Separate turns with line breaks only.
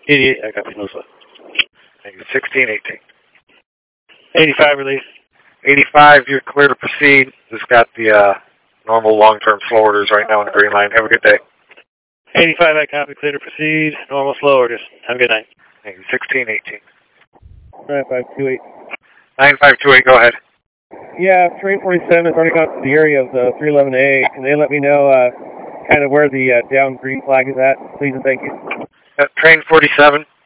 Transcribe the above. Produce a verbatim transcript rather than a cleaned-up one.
eighty-eight, I copy, no sweat.
Thank you. sixteen eighteen.
eighty-five, release.
eighty-five, you're clear to proceed. Just got the uh, normal long-term slow orders right now on the green line. Have a good day.
eighty-five, I copy, clear to proceed. Normal slow orders. Have a good night.
Thank you. sixteen eighteen.
nine five two eight.
nine five two eight, go ahead.
Yeah, train forty-seven is running out to the area of the three eleven A. Can they let me know uh, kind of where the uh, down green flag is at, please and thank you?
Uh, train forty-seven.